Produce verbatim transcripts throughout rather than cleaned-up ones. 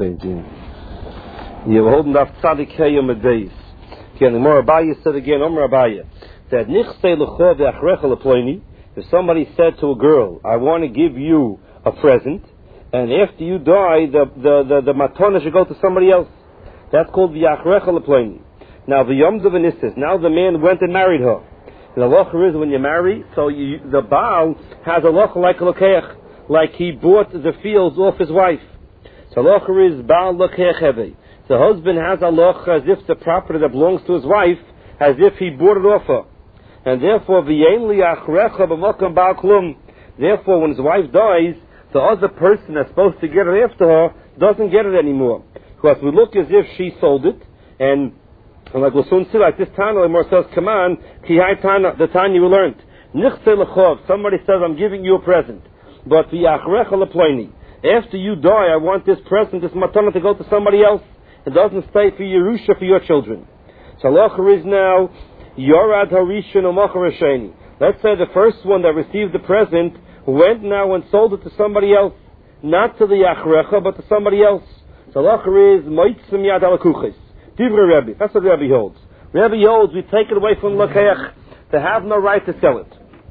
painting. You're holding up Tzadik Hayom Adayis. Again, the more Abaye said again, Omer Abaye, that Nichse L'cho V'achrecha L'ploini, if somebody said to a girl, I want to give you a present, and after you die, the, the, the, the matana should go to somebody else. That's called V'achrecha L'ploini. Now, the Yom Dovanistis, now the man went and married her. The halacha is when you marry, so you, the Baal has a halacha like a lokeach, like he bought the fields off his wife. So halacha is Baal lokeach heve. The husband has a halacha as if the property that belongs to his wife, as if he bought it off her. And therefore, v'yein li achrecha b'makam Baal klum. Therefore, when his wife dies, the other person that's supposed to get it after her doesn't get it anymore. Because we look as if she sold it, and And like we'll soon see, like this Tana, more says, come on, ki hai Tana, the Tanya we learned. Nichse l'chov, somebody says, I'm giving you a present. But v'yachrecha l'ploini, after you die, I want this present, this matana to go to somebody else. It doesn't stay for Yerusha, for your children. So halacha is now, yorad harishon u'machar hasheni. Let's say the first one that received the present went now and sold it to somebody else. Not to the yachrecha, but to somebody else. So halacha is, moitzim yad alakuchis. Divrei Rebbe. That's what Rebbe holds. Rebbe holds we take it away from Lakeach to have no right to sell it.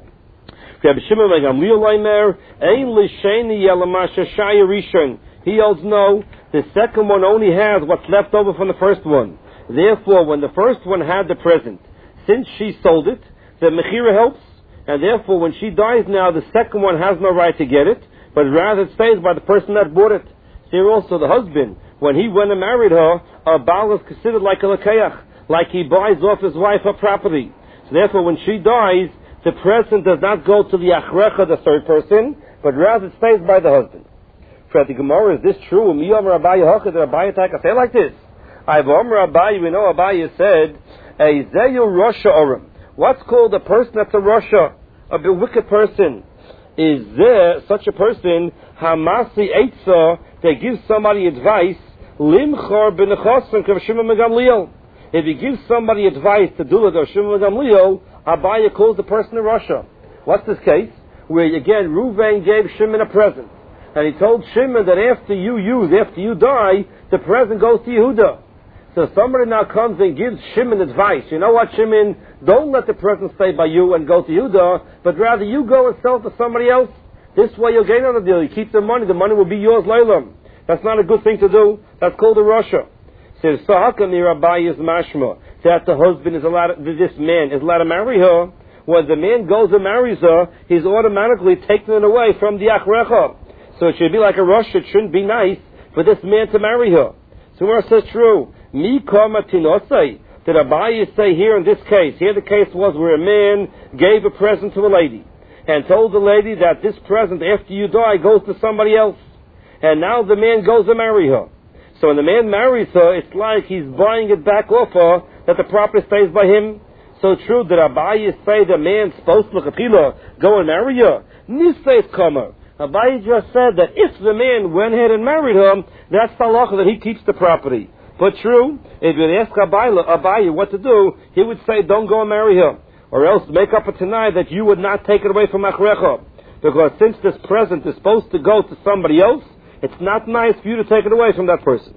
Rebbe Shimon ben Gamliel Omer ein l'sheni yelamasha shaya rishon. He holds no. The second one only has what's left over from the first one. Therefore, when the first one had the present, since she sold it, the mechira helps, and therefore, when she dies now, the second one has no right to get it, but rather it stays by the person that bought it. Here also, the husband, when he went and married her, a Baal is considered like a Lakeach, like he buys off his wife her property. So therefore, when she dies, the present does not go to the Achrecha, the third person, but rather it stays by the husband. For the Gemara, is this true? Mi Omer Abaye Hochad, did Abaye take a say like this? I've Omer Abaye, we know Abaye said, a Zeyu Rosha Orim. What's called a person that's a Rosha, a wicked person? Is there such a person, Hamasi Eitzah, that gives somebody advice, Limchor b'nechosim kav Shimon ben Gamliel. If he gives somebody advice to do it, or Shimon ben Gamliel, Abaye calls the person in Russia. What's this case? Where again, Reuven gave Shimon a present, and he told Shimon that after you use, after you die, the present goes to Yehuda. So somebody now comes and gives Shimon advice. You know what, Shimon? Don't let the present stay by you and go to Yehuda, but rather you go and sell it to somebody else. This way you'll gain on the deal. You keep the money. The money will be yours later. That's not a good thing to do. That's called a Russia. Says, so how come the Rabbi is mashma that the husband is allowed, to, this man is allowed to marry her? When the man goes and marries her, he's automatically taking it away from the Achrecha. So it should be like a Russia. It shouldn't be nice for this man to marry her. So Gemara says, true. Mi kama tinosei. Did Rabbi say here in this case? Here the case was where a man gave a present to a lady and told the lady that this present, after you die, goes to somebody else. And now the man goes to marry her. So when the man marries her, it's like he's buying it back off her, that the property stays by him. So true, did Abaye say the man's supposed to go and marry her? Nisay's comer. Abaye just said that if the man went ahead and married her, that's the halacha that he keeps the property. But true, if you ask Abaye, Abaye what to do, he would say don't go and marry her. Or else make up for tonight that you would not take it away from Achrecha. Because since this present is supposed to go to somebody else, it's not nice for you to take it away from that person.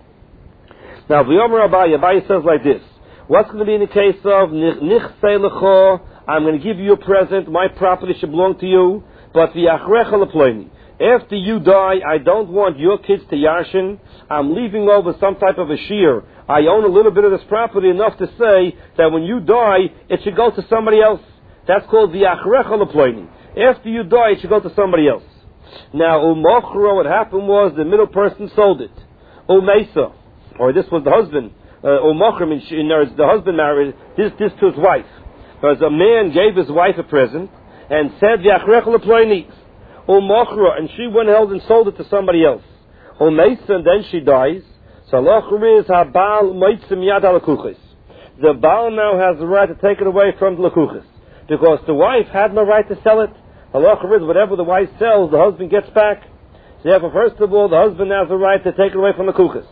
Now, V'yomer Abaye, Abaye says like this. What's going to be in the case of Nichse L'cho, I'm going to give you a present, my property should belong to you, but V'yachrecha L'ploini. After you die, I don't want your kids to yashin. I'm leaving over some type of a shear. I own a little bit of this property enough to say that when you die, it should go to somebody else. That's called V'yachrecha L'ploini. After you die, it should go to somebody else. Now, Umochro, what happened was the middle person sold it. Umesa, or this was the husband. Umochro, uh, the husband married this, this to his wife. Because a man gave his wife a present and said, V'yachrecha L'ploini. Umochro, and she went held and sold it to somebody else. Umesa, and then she dies. So Lochru is Habal Moitzim Yad Alakuchis. The Baal now has the right to take it away from the Lakuchis. Because the wife had no right to sell it. Halacha is whatever the wife sells, the husband gets back. So therefore, first of all, the husband has the right to take it away from the kuchas.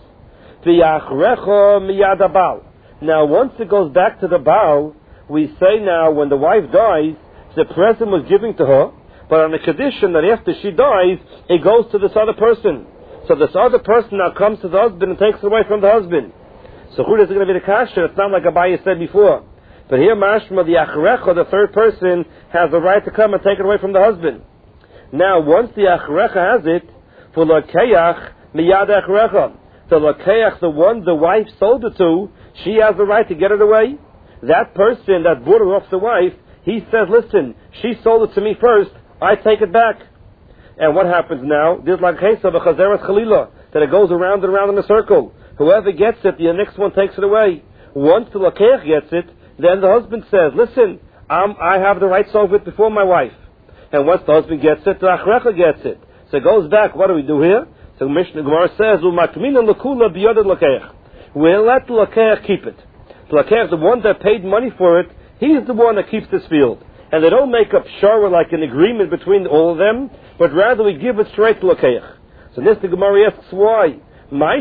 Now, once it goes back to the Baal, we say now, when the wife dies, the present was given to her, but on the condition that after she dies, it goes to this other person. So this other person now comes to the husband and takes it away from the husband. So who is it going to be the kasher? It's not like Abaye said before. But here, mashma, the achrecha, the third person, has the right to come and take it away from the husband. Now, once the achrecha has it, for lakeach miyad achrecha, the lakeach, the one the wife sold it to, she has the right to get it away. That person that bought it off the wife, he says, listen, she sold it to me first, I take it back. And what happens now? There's like a case of a chazeres chalila, that it goes around and around in a circle. Whoever gets it, the next one takes it away. Once the lakeach gets it, then the husband says, listen, I'm, I have the rights over it before my wife. And once the husband gets it, the achrecha gets it. So it goes back. What do we do here? So Mishnah Gemara says, we'll let the lakeach keep it. The lakeach, the one that paid money for it, he's the one that keeps this field. And they don't make up shara like an agreement between all of them, but rather we give it straight to lakeach. So this the Gemara asks why. Why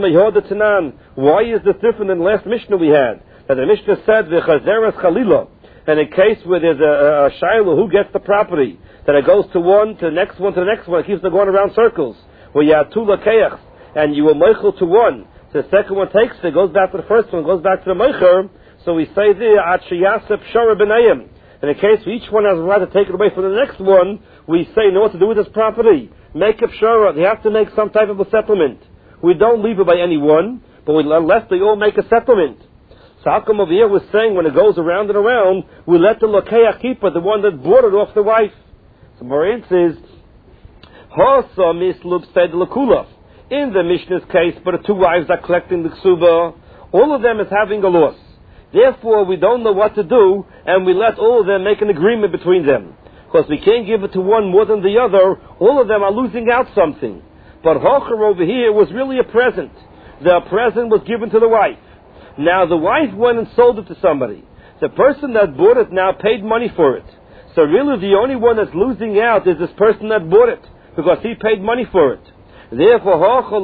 is this different than the last Mishnah we had? That the Mishnah said the chazeres chalila, and in case where there's a, a, a shiloh who gets the property, that it goes to one, to the next one, to the next one, it keeps on going around circles. Where you have two lakeachs, and you will meichel to one, so the second one takes it, goes back to the first one, goes back to the meicher. So we say there, at sheyasep shara b'nayim. In a case where each one has a right to take it away from the next one, we say, know what to do with this property. Make up shara. They have to make some type of a settlement. We don't leave it by anyone, but we, unless they all make a settlement. So how come over here was saying when it goes around and around, we let the lakeach keep it, the one that bought it off the wife. So Morin says, Hosa mislub said lakula. In the Mishnah's case, but the two wives are collecting the ksuba, all of them is having a loss. Therefore, we don't know what to do, and we let all of them make an agreement between them. Because we can't give it to one more than the other, all of them are losing out something. But Hocher over here was really a present. The present was given to the wife. Now the wife went and sold it to somebody. The person that bought it now paid money for it. So really the only one that's losing out is this person that bought it, because he paid money for it. Therefore,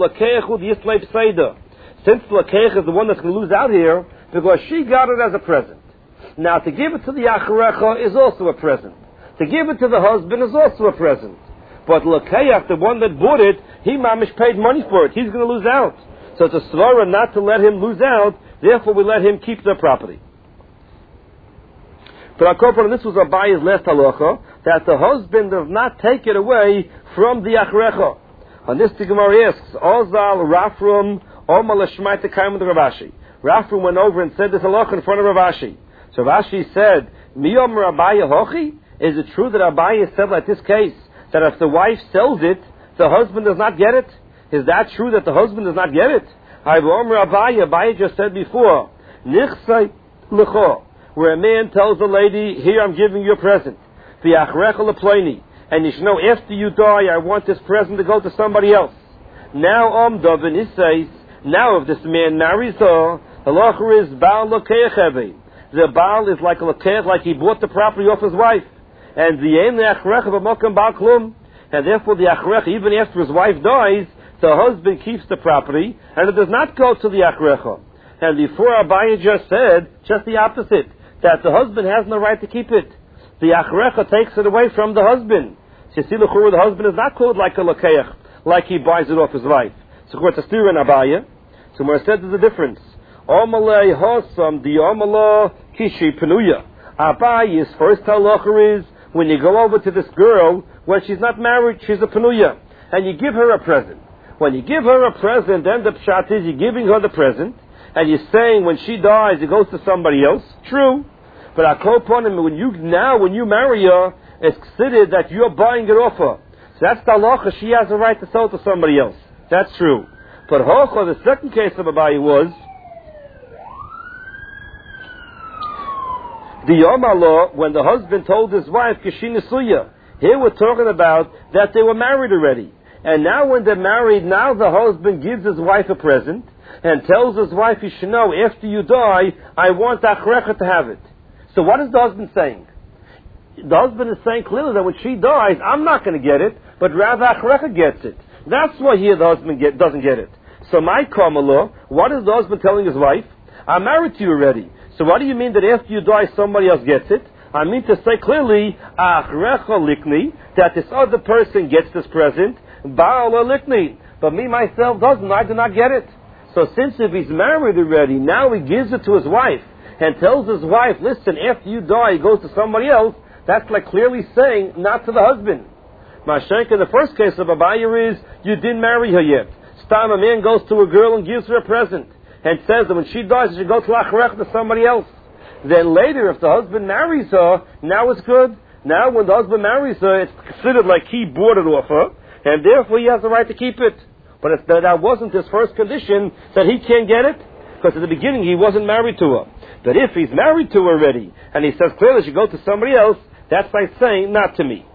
since lakeach is the one that's going to lose out here, because she got it as a present. Now to give it to the achrecha is also a present. To give it to the husband is also a present. But lakeach, the one that bought it, he mamish paid money for it. He's going to lose out. So it's a svara not to let him lose out. Therefore, we let him keep the property. But our corporate, this was Abaye's last halacha, that the husband does not take it away from the achrecha. On this, the Gemara asks, Ozal Rafrum Omal Shmaita Kaim the Ravashi. Rafrum went over and said this halacha in front of Ravashi. So Ravashi said, Miyom Abaye Hochi? Is it true that Abaye said like this case, that if the wife sells it, the husband does not get it? Is that true that the husband does not get it? Abaye, Abaye just said before, Nichsai Lecho, where a man tells a lady, here I'm giving you a present. And you should know, after you die, I want this present to go to somebody else. Now, Omdav and says, now if this man marries her, the halacha is Baal Lakeach Hevi. The Baal is like a Lakeach, like he bought the property off his wife. And the Ein Le'achrech B'mokam Baal Klum. And therefore the Achrech, even after his wife dies, the husband keeps the property, and it does not go to the Achrecha. And before Abaye just said, just the opposite, that the husband has no right to keep it. The Achrecha takes it away from the husband. So you see, the husband is not called like a lakeach, like he buys it off his wife. So it's a steer in Abaye. So where it says there's a difference. Omalei hosam di omala kishi penuya. Abaye's first halacha is, when you go over to this girl, when she's not married, she's a penuya, and you give her a present. When you give her a present, then the pshat is you're giving her the present, and you're saying when she dies, it goes to somebody else. True. But I call upon him, when you, now when you marry her, it's considered that you're buying it off her. So that's the halacha, she has a right to sell it to somebody else. That's true. But halacha, the second case of Abaye was, the Yom Allah, when the husband told his wife, Kishina Suya, here we're talking about that they were married already. And now when they're married, now the husband gives his wife a present and tells his wife, you should know, after you die, I want Achrecha to have it. So what is the husband saying? The husband is saying clearly that when she dies, I'm not going to get it, but rather Achrecha gets it. That's why here the husband get, doesn't get it. So my Kamala, what is the husband telling his wife? I'm married to you already. So what do you mean that after you die, somebody else gets it? I mean to say clearly, Achrecha likni, that this other person gets this present, Baal likni. but me myself doesn't. I do not get it. So since if he's married already, now he gives it to his wife and tells his wife, listen, after you die, he goes to somebody else. That's like clearly saying not to the husband. Mashenka, the first case of Abaya is you didn't marry her yet. Stam, a man goes to a girl and gives her a present and says that when she dies, she should go to Lachrech to somebody else. Then later, if the husband marries her, now it's good. Now when the husband marries her, it's considered like he bought it off her, and therefore he has the right to keep it. But if that wasn't his first condition, that he can't get it, because at the beginning he wasn't married to her. But if he's married to her already, and he says clearly she go to somebody else, that's like saying, not to me.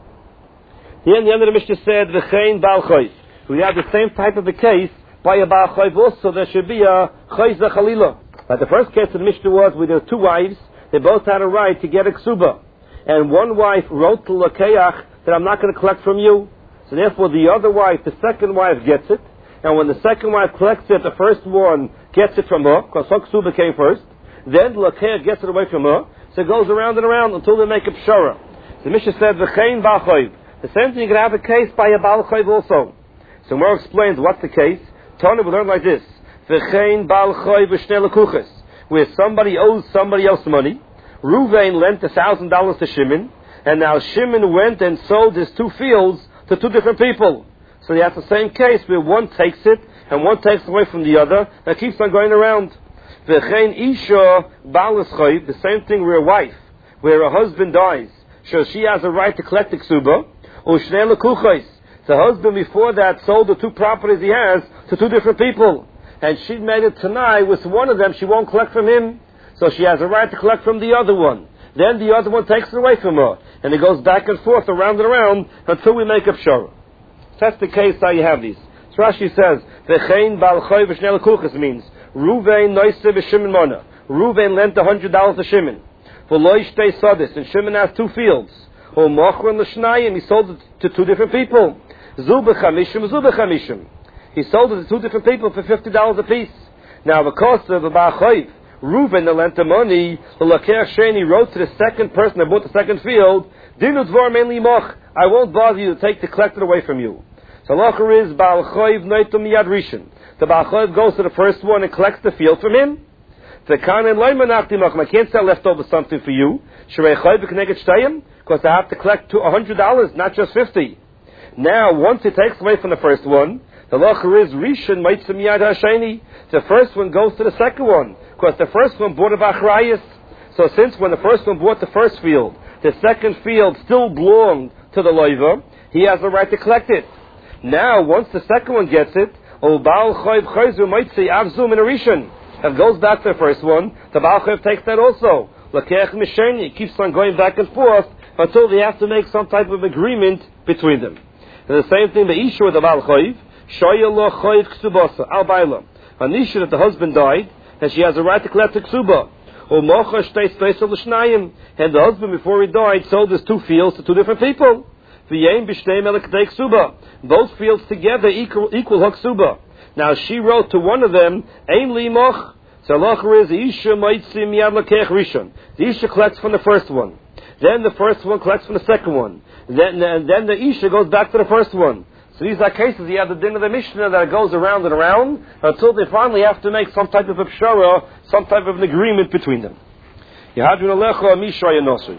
Here in the end of the Mishnah said, V'chein Baal Chayv. We have the same type of a case by a Baal Chayv also. There should be a Chayz Chalila. Like the first case of the Mishnah was with their two wives, they both had a right to get a ksuba. And one wife wrote to Lakeach that I'm not going to collect from you. So therefore the other wife, the second wife, gets it. And when the second wife collects it, the first one gets it from her, because her ksuba came first. Then Lakeach gets it away from her. So it goes around and around until they make a pshara. The Mishnah said, V'chein Baal Chayv. The same thing, you can have a case by a Baal Chayv also. So Gemara explains what's the case. Tana will learn like this. V'chein Baal Chayv v'shnei lekuches. Where somebody owes somebody else money. Ruvain lent a thousand dollars to Shimon, and now Shimon went and sold his two fields to two different people. So you have the same case where one takes it, and one takes it away from the other, and it keeps on going around. V'chein Isha Baal Chayv, the same thing where a wife, where a husband dies, so she has a right to collect the ksuba. Ushnei lekuches. The husband before that sold the two properties he has to two different people. And she made it tonight with one of them, she won't collect from him. So she has a right to collect from the other one. Then the other one takes it away from her. And it goes back and forth, around and around, until we make up shara. That's the case how you have these. So Rashi says, V'chein Baal Chayv v'shnei lekuches means, Ruvain noise v'Shimon mana. Ruvain lent a hundred dollars to Shimon. V'lo ishtei sadis, and Shimon has two fields. Or Mochron l'shnayim, he sold it to two different people. Zu b'chamishim, zu b'chamishim. He sold it to two different people for fifty dollars apiece. Now the cost of the Baal Chayv, Reuven, the lent the money, the Lakeach Sheni wrote to the second person that bought the second field, Dinu dvar mainly moch, I won't bother you to take the collected away from you. So Lacher is Baal Chayv noitum miyad rishon. The Baal Chayv goes to the first one and collects the field from him. The Kanan Leiman Achtimach, I can't sell leftover something for you. Shrei Chayv k'neged shtayim, because I have to collect a hundred dollars, not just fifty. Now, once it takes away from the first one, the Lacher is Rishon Meitzim Yad Hasheni. The first one goes to the second one, because the first one bought a Bachrayas. So since when the first one bought the first field, the second field still belonged to the Loiva, he has the right to collect it. Now, once the second one gets it, O Baal Chayv Chayzu Meitzi Avzum in a Rishon. It goes back to the first one, the Baal Chayv takes that also. Lakeach Misheni keeps on going back and forth until they have to make some type of agreement between them. And the same thing, the Isha with the Baal Chayv, Shoya lo Chayv Ksubasa, Al Baila. An Isha that the husband died, and she has a right to collect the Ksuba. Or Mocha Shtei Shtei L'Shnayim, and the husband before he died sold his two fields to two different people. V'yein B'shnei Melekdei Ksuba. Both fields together equal, equal Haksuba. Now she wrote to one of them, Ein Li Moch. So Lacher is Isha Moitzi Miyad Lakeach Rishon. The Isha collects from the first one. Then the first one collects from the second one. Then, and then the Isha goes back to the first one. So these are cases, you have the din of the Mishnah that goes around and around until they finally have to make some type of a pshara, some type of an agreement between them. Yahadun Alecha Misha Yanosui.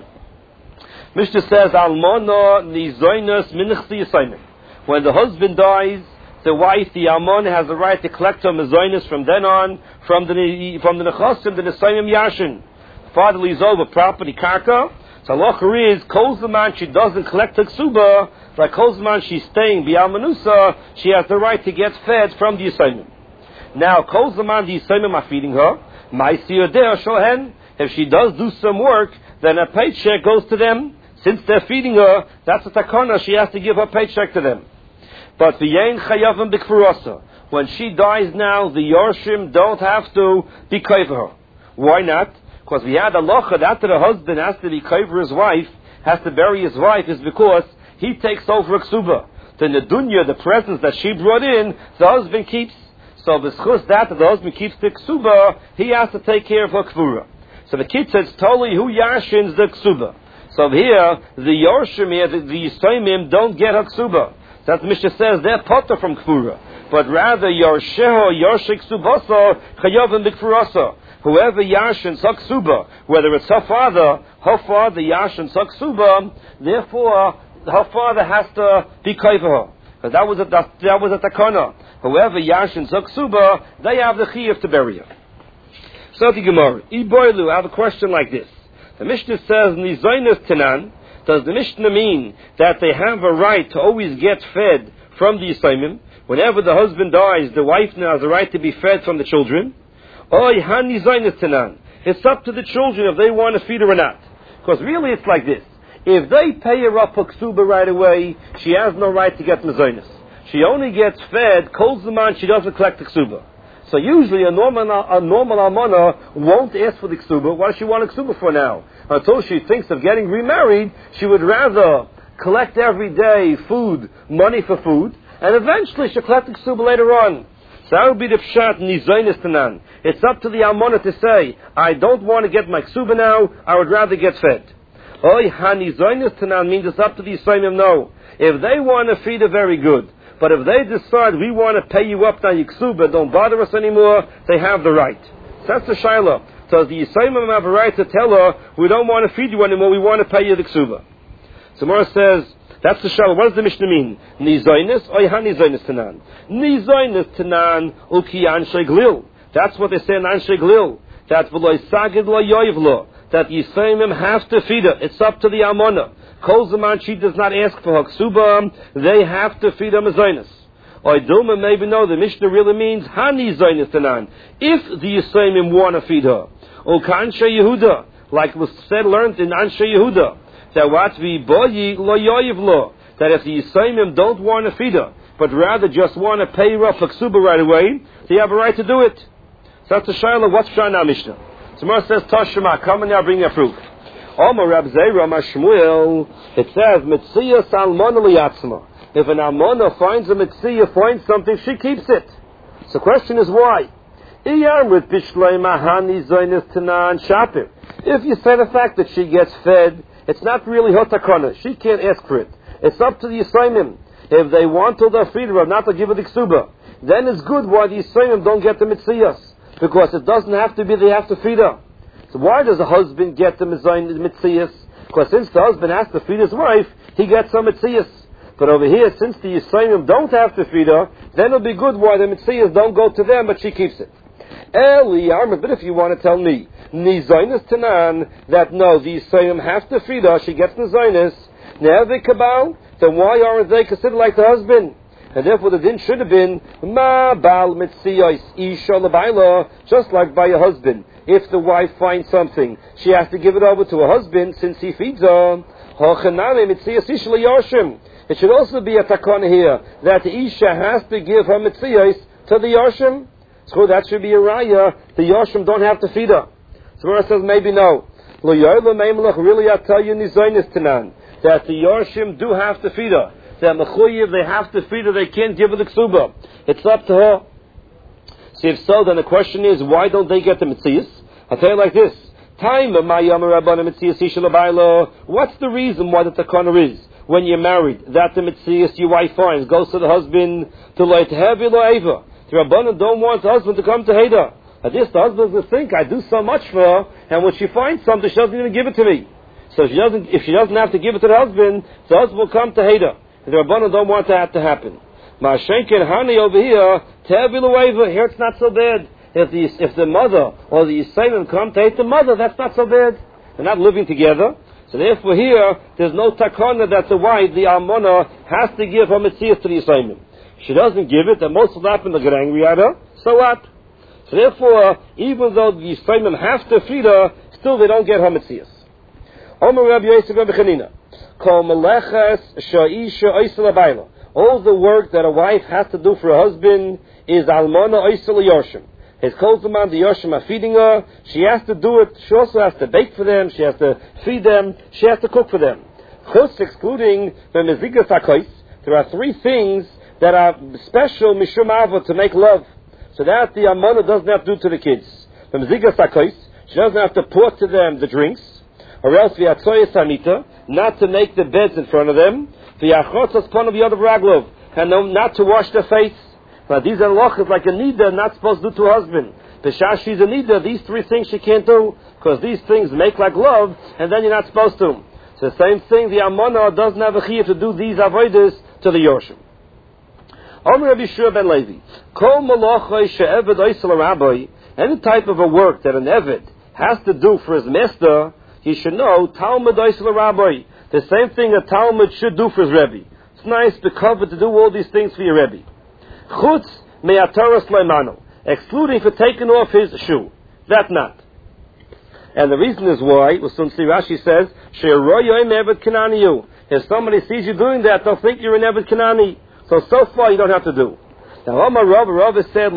Mishnah says, Almana Nizoinus Minchti Yisayim. When the husband dies, the wife, the Almon, has the right to collect her Mizoinus from then on, from the from the Nechasim, the Nisayim Yashin. Father leaves over property, Karka. So Locher is, Kozman, she doesn't collect her Ksuba, like Kozman, she's staying Bial Manusa, she has the right to get fed from the Yisayim. Now, Kozman, the Yisayim are feeding her. Maisi Yodeh Shohen, if she does do some work, then a paycheck goes to them. Since they're feeding her, that's a takana, she has to give her paycheck to them. But the Yein Chayavim B'Kfurasa, when she dies now, the Yorshim don't have to be kover her. Why not? Because we had a locha that after the husband has to be kover his wife, has to bury his wife, is because he takes over a ksuba. Then the dunya, the presents that she brought in, the husband keeps. So the schus that the husband keeps the ksuba, he has to take care of her kfura. So the kid says, totally who yashins the ksuba. So here, the Yorshim here, the, the Yisayimim don't get her ksuba. That the Mishnah says they're potter from kfura, but rather Yorsheho Yorshik Subasa Chayovim Bikfurasa. Whoever Yashin Saksuba, whether it's her father, her father Yashin Saksuba, therefore her father has to be kai for her. Because that was a that, that was a takana. Whoever Yashin Saksuba, they have the chiyuv to bury her. So the Gemara, Iboilu, I have a question like this. The Mishnah says Nizoinus Tanan. Does the Mishnah mean that they have a right to always get fed from the Yisayimim? Whenever the husband dies, the wife now has a right to be fed from the children? Oy hani zaynis tanan. It's up to the children if they want to feed her or not. Because really it's like this. If they pay her up a ksuba right away, she has no right to get mezainis. She only gets fed kol zaman she doesn't collect the ksuba. So usually a normal a normal almana won't ask for the ksuba. What does she want a ksuba for now? Until she thinks of getting remarried, she would rather collect every day food, money for food, and eventually she'll collect the ksuba later on. So that would be the pshat nizaynis tanan. It's up to the almana to say, I don't want to get my ksuba now, I would rather get fed. Oy ha nizaynis tanan means it's up to the yisayimim. No. If they want to feed her, very good. But if they decide we want to pay you up now, your ksuba, don't bother us anymore, they have the right. So that's the shaila. So the yisayimim have a right to tell her, we don't want to feed you anymore, we want to pay you the ksuba. So Mora says, that's the shaila. What does the Mishnah mean? Nizoinus, oy ha nizoinus tanan. Nizoinus tanan, uki anshe glil. That's what they say in anshe glil. That v'loy sagid lo yoyvlo. That yisayimim have to feed her. It's up to the almana. Kol zaman she does not ask for her ksuba, they have to feed her mezainis. Or Dilma maybe no, the Mishnah really means hani zainis tanan. If the Yisayimim want to feed her. O Anshe Yehuda, like was said, learned in Anshe Yehuda, that what we boyi lo yoyiv lo, that if the Yisayimim don't want to feed her, but rather just want to pay her up for ksuba right away, they have a right to do it. So that's the shayla. What's Shana Mishnah? Tomorrow says Tashema, come and now bring your proof. Omer Rab Zera Mashmuel, it says Mitziyah Salmona Liyatzma. If an almana finds a mitziyah, finds something, she keeps it. So the question is why? If you say the fact that she gets fed, it's not really her takana. She can't ask for it. It's up to the Yisayimim. If they want to feed her, not to give her the ksuba, then it's good why the Yisayimim don't get the mitziyahs. Because it doesn't have to be they have to feed her. So why does the husband get the mitziyahs? Because since the husband has to feed his wife, he gets some mitziyahs. But over here, since the Yisayimim don't have to feed her, then it'll be good why the mitziyahs don't go to them, but she keeps it. Eli Arma, but if you want to tell me, Nizaynis Tanan, that no, the Yisayim have to feed her, she gets Nizaynis, Ne'evik Kabal, then why aren't they considered like the husband? And therefore the din should have been, Ma Bal Mitziyos Isha Labaila, just like by a husband. If the wife finds something, she has to give it over to her husband since he feeds her. Hochanane Mitziyos Isha Yoshim. It should also be a takana here, that the Isha has to give her Mitziyos to the Yoshim. So that should be a raya. The Yoshim don't have to feed her. So Mara says maybe no. Really, I tell you, Nizaynis Tanan, that the Yoshim do have to feed her. That Mechuyev, they have to feed her, they can't give her the ksuba. It's up to her. So if so, then the question is, why don't they get the Mitziyas? I'll tell you like this. What's the reason why the takana is, when you're married, that the Mitziyas your wife finds, goes to the husband, to like heavy lo eva. The Rabbanan don't want the husband to come to Heda. At this, the husband doesn't think, I do so much for her, and when she finds something, she doesn't even give it to me. So she doesn't, if she doesn't have to give it to the husband, the husband will come to Heda. And the Rabbanan don't want that to happen. Ma'ashenken Hani over here, Tevi lo eva, here it's not so bad. If the, if the mother or the Yisayim come to hate the mother, that's not so bad. They're not living together. So therefore here, there's no takana that the wife, the almana, has to give her mitzvahs to the Yisayim. She doesn't give it, and most of the happen to get angry at her. So what? So therefore, even though the Yisayim have to feed her, still they don't get her mitzvahs. Omer Rabbi Yosef Rabbi Chanina, Kol meleches sha'isha oisel abayla. All the work that a wife has to do for her husband is almana oisel yoshim. His calls them on the yoshim are feeding her. She has to do it. She also has to bake for them. She has to feed them. She has to cook for them. Chus excluding the mezigas hakois. There are three things that are special mishum ava to make love. So that the almana doesn't have to do to the kids. The mezigas hakois, she doesn't have to pour to them the drinks, or else the atzoyes hamita, not to make the beds in front of them. The achotz pon of the other raglov, and no, not to wash their face. But these are halachas like a nida, not supposed to do to a husband. B'shah she's a nida, these three things she can't do, because these things make like love, and then you're not supposed to. So the same thing, the Amona doesn't have a chiyuv to do these avodas to the Yorshim. Omer Rabbi Shua ben Levi, Kol malachai she'eved oisel rabbi, any type of a work that an eved has to do for his master, he should know, Talmud oisel rabbi, the same thing a Talmud should do for his Rebbe. It's nice to cover to do all these things for your Rebbe. Chutz me'ataras leimano, excluding for taking off his shoe. That not. And the reason is why, well, some Rashi says, She'royoim eved kananiyu. If somebody sees you doing that, they'll think you're an eved kanani. So, so far you don't have to do. Now, Omar Rav, Rav has said,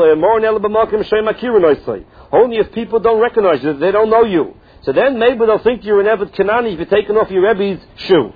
only if people don't recognize you, they don't know you. So then maybe they'll think you're an eved kanani if you're taking off your Rebbe's shoe.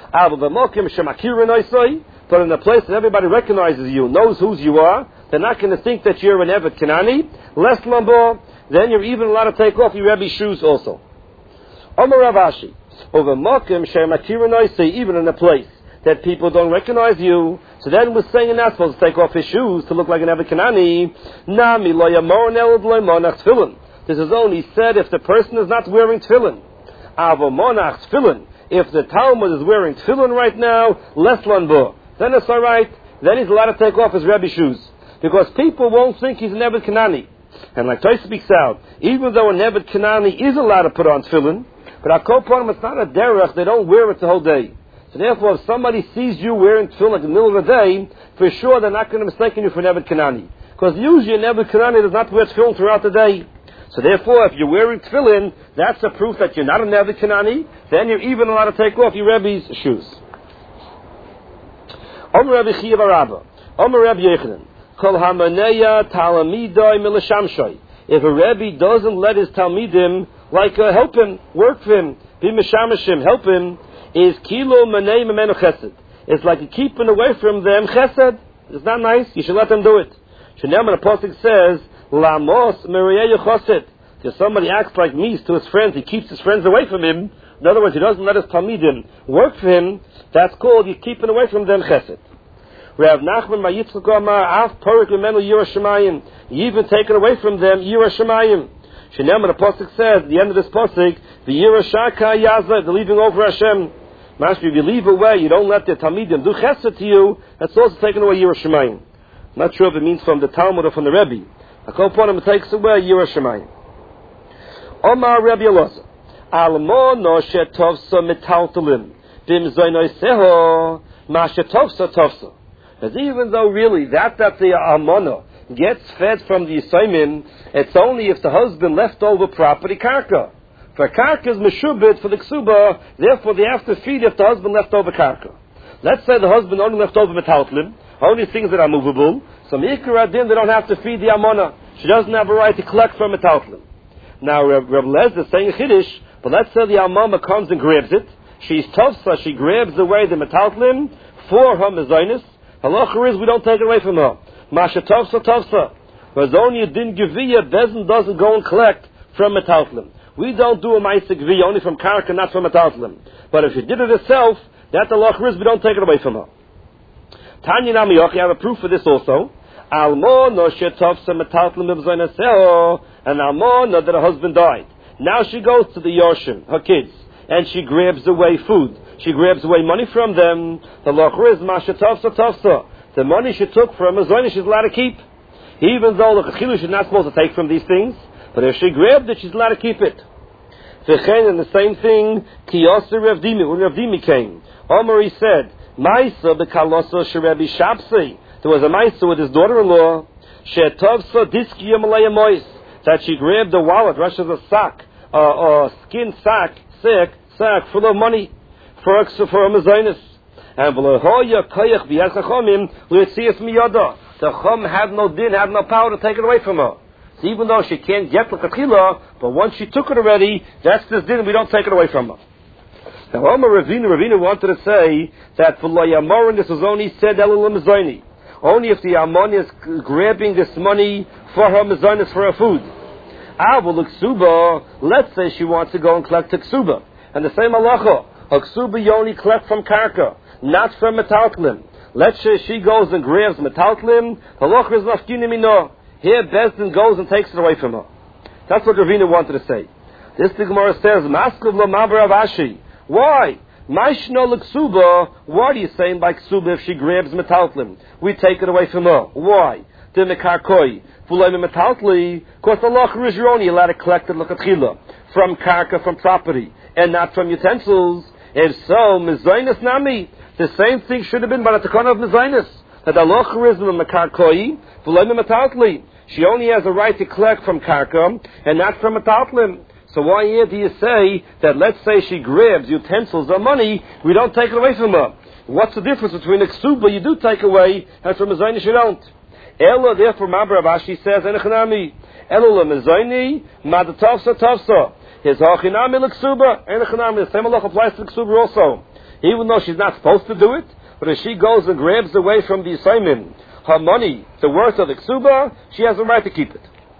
But in a place that everybody recognizes you, knows whose you are, they're not going to think that you're an eved kanani. Less lambo, then you're even allowed to take off your Rebbe's shoes also. Omar Rav Ashi, over mokim shemakir noisei, even in a place that people don't recognize you, so then we're saying you're not supposed to take off his shoes to look like an eved kanani. Nami lo yamon el lo monach tefillin. This is only said if the person is not wearing tefillin. Avo monach tefillin. If the Talmud is wearing tefillin right now, less lanbo, then it's all right. Then he's allowed to take off his Rebbe shoes, because people won't think he's an eved kanani. And like Toy speaks out, even though an eved kanani is allowed to put on tefillin, but akoponim, it's not a derech. They don't wear it the whole day. So therefore, if somebody sees you wearing tefillin like in the middle of the day, for sure they're not going to mistake you for an eved kanani, because usually an eved kanani does not wear tefillin throughout the day. So therefore, if you're wearing tefillin, that's a proof that you're not an eved kanani. Then you're even allowed to take off your Rebbe's shoes. Omer Rabbi Chiya bar Abba, Omer Rabbi Yechanan, Kol hamaneya talamidoi milashamshoy. If a Rebbe doesn't let his talmidim, like uh, help him, work for him, be mishamashim, help him, is kilo manei memenu chesed. It's like keeping away from them chesed. It's not nice. You should let them do it. Shenam and the pasuk says, Lamos meriyeyu chosed. If somebody acts like me to his friends, he keeps his friends away from him. In other words, he doesn't let his talmidim work for him. That's called you keeping away from them chesed. Rav Nachman Mayitzchak Amar Af Porik Memenu Yira Shemayim. You even taken away from them Yira Shemayim. Shenem and the pasuk says at the end of this pasuk, the Yira Shaka Yaza, the leaving over Hashem. Master, if you leave away, you don't let the talmidim do chesed to you. That's also taken away Yira Shemayim. I'm not sure if it means from the Talmud or from the Rebbe. I call upon him, it takes away Yira Shemayim. Omar Rabbi Elazar, Almo no shetovsa metaltalim, bim zoynoiseho, ma shetovsa tovsa. As even though really that that the almona gets fed from the Yisayim, it's only if the husband left over property karka. For karka is meshubit for the ksuba, therefore they have to feed if the husband left over karka. Let's say the husband only left over metaltalim, only things that are movable, so mikra adin they don't have to feed the almona. She doesn't have a right to collect from metaltalim. Now, Reb Lezer is saying a chiddush, but let's say the almama comes and grabs it. She's tofsa, she grabs away the metaltalim for her mezainis. Halacha is we don't take it away from her. Masha tofsa tofsa. Because only a din geviyah, Bezin doesn't go and collect from metaltalim. We don't do a ma'aseh geviyah only from karka, not from metaltalim. But if she did it herself, that halacha is we don't take it away from her. Tanya Namiyoch, you have a proof for this also. Almo no shetofsa metaltalim b'zoynaseo. And Almona that her husband died. Now she goes to the Yoshim, her kids, and she grabs away food. She grabs away money from them. The lochur is masha tofsa tofsa. The money she took from her zoni she's allowed to keep. Even though the chachilu she's not supposed to take from these things, but if she grabbed it, she's allowed to keep it. V'chein, and the same thing, kiyoser Rav Dimi, when Rav Dimi came, Omari said, Maisa b'kalosa sherebi shapsi. There was a Maisa with his daughter-in-law, she'tovsa diski yamalaya mois. That she grabbed a wallet, Russia's a sack, a uh, uh, skin sack, sack, sack full of money for a, for a mezainis. And v'lehoya koyach b'yad chachomim l'yitzias miyada. The chum had no din, had no power to take it away from her. So even though she can't get l'katchila, but once she took it already, that's this din, we don't take it away from her. Now, Omar Ravina, Ravina wanted to say that for loyamorin, this was only said elul mezaini. Only if the almon is grabbing this money for her mezainis, for her food. Avul ksuba, let's say she wants to go and collect a ksuba. And the same halacha, a ksuba you only collect from karka, not from metaltalim. Let's say she goes and grabs metaltlim, halacha is nafkina mino. Here Bezdin goes and takes it away from her. That's what Ravina wanted to say. This the Gemara says, Maskov Lamabar Avashi. Why? Maishno L'Ksuba. What are you saying by Ksuba if she grabs metaltlim? We take it away from her. Why? The Mekarkoi. Fulay metaltli. Because the Loch is you're only allowed to collect it L'Katchila. From karka, from property. And not from utensils. If so, Mezainis Nami. The same thing should have been by the Takana of Mezainis. That the Loch is the Mekarkoi. Fulay metaltli. She only has a right to collect from karka and not from metaltlim. So why here do you say that, let's say she grabs utensils or money, we don't take it away from her? What's the difference between a ksuba you do take away and from a zayni you don't? Ella, therefore, Mabar Avashi says, Enechanami. Ella la mezayni, mad tafsa tafsa. His hachinami la ksuba, Enechanami. The same halach applies to the ksuba also. Even though she's not supposed to do it, but if she goes and grabs away from the assignment her money, the worth of the ksuba, she has a right to keep it.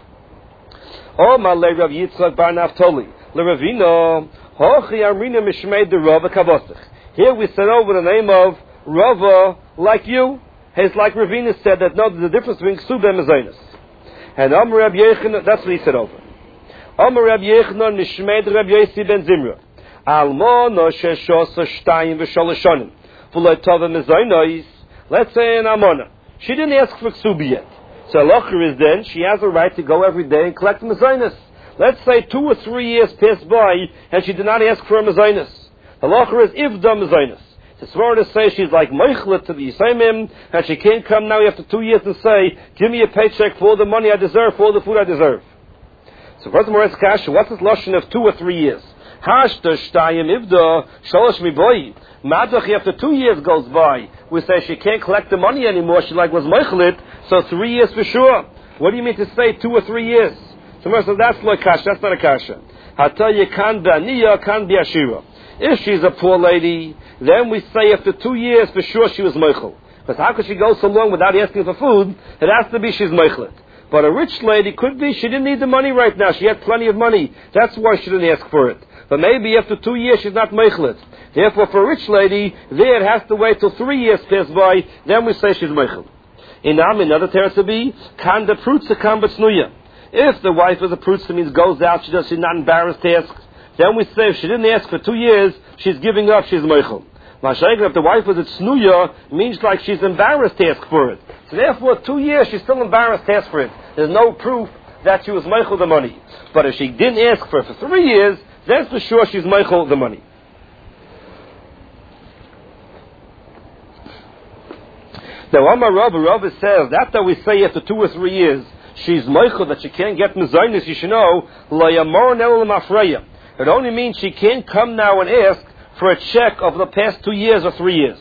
Oh, my lady Rav Yitzchak bar Naftali, Le Ravina, Hochi Amrina Mishmei de Rava Kavosich. Here we said over the name of Rava, like you. It's like Ravina said that no, there's a difference between Ksuba and Mezainis. And Amr Rab Yechon, that's what he said over. Amr Rab Yechon Mishmei de Rab Yosi ben Zimra. Almona Sheshosa Shtayim V'Sholoshonim. Fulay Tova Mezainis. Let's say in Amona. She didn't ask for Ksuba yet. So halacha is then, she has a right to go every day and collect the mezainis. Let's say two or three years passed by and she did not ask for a mezainis. Halacha is if the mezainis. It's sworn to say she's like meichlet to the Yisayimim and she can't come now after two years and say, give me a paycheck for all the money I deserve, for all the food I deserve. So first of all, it's kasha. What's this lotion of two or three years? Hashta shtayim ivda sholosh miboy. Madach after two years goes by, we say she can't collect the money anymore. She like was meichlet, so three years for sure. What do you mean to say two or three years? So that's like kasha. That's not a kasha. Hatta you can be aniya, can be ashira. If she's a poor lady, then we say after two years for sure she was meichel. Because how could she go so long without asking for food? It has to be she's meichlet. But a rich lady could be she didn't need the money right now. She had plenty of money. That's why she didn't ask for it. But maybe after two years she's not meichlet. Therefore, for a rich lady, there it has to wait till three years pass by. Then we say she's meichel. In Am, another terrace to be kan the prutza kan b'tznuya. If the wife of the prutza means goes out, she does she's not embarrassed to ask. Then we say if she didn't ask for two years, she's giving up. She's meichel. If the wife was a tznuya, means like she's embarrassed to ask for it. So therefore, two years she's still embarrassed to ask for it. There's no proof that she was meichel the money. But if she didn't ask for it for three years, then for sure she's meichel the money. Now, Amar Rabba, Rabba says that that we say after two or three years she's meichel that she can't get mezainis. You should know la yamor nel mafreya. It only means she can't come now and ask for a check of the past two years or three years.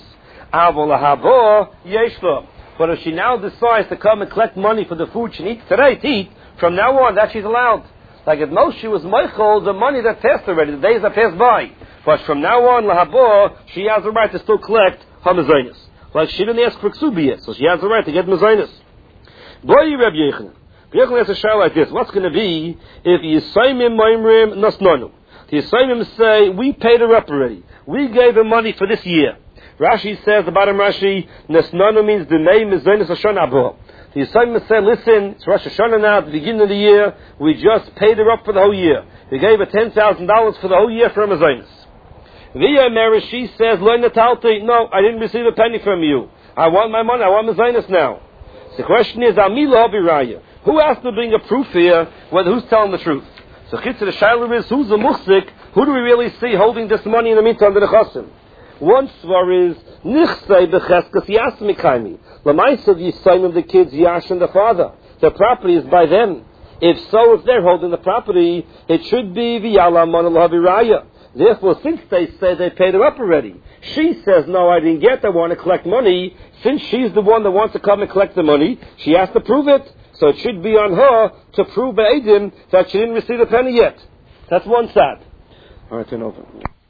But if she now decides to come and collect money for the food she needs today to eat, from now on that she's allowed. Like at most she was meichel the money that passed already, the days that passed by. But from now on, lahabo, she has the right to still collect her mezainis. Like she didn't ask for ksubi yet, so she has the right to get mezainis. Boy, Reb Yechon. Reb Yechon has a shout like this. What's going to be if Yisayimim Moimrim Nasnonu? The Yisayimim say, we paid her up already. We gave her money for this year. Rashi says, the bottom Rashi, Nasnonu means the name is Zaynis Hashanah Abba. The Yisayimim said, listen, it's Rosh Hashanah now, at the beginning of the year, we just paid her up for the whole year. We gave her ten thousand dollars for the whole year for her Zaynis. Via Mary, she says, no, I didn't receive a penny from you. I want my money, I want Mezainis now. So the question is, Amila Abiraya. Who has to bring a proof here, whether who's telling the truth? So Chitz the Shailer is, who's the Muchzik? Who do we really see holding this money in the meantime to the Chosim? One svar is, Nichsei Becheskas Yasmikaimi. Lamaisa of Yisayim of the kids, Yash and the father. The property is by them. If so, if they're holding the property, it should be V'yala Manal Habiraya. Therefore, since they say they paid her up already, she says, no, I didn't get, I want to collect money. Since she's the one that wants to come and collect the money, she has to prove it. So it should be on her to prove by Eidim that she didn't receive a penny yet. That's one side. All right, turn over.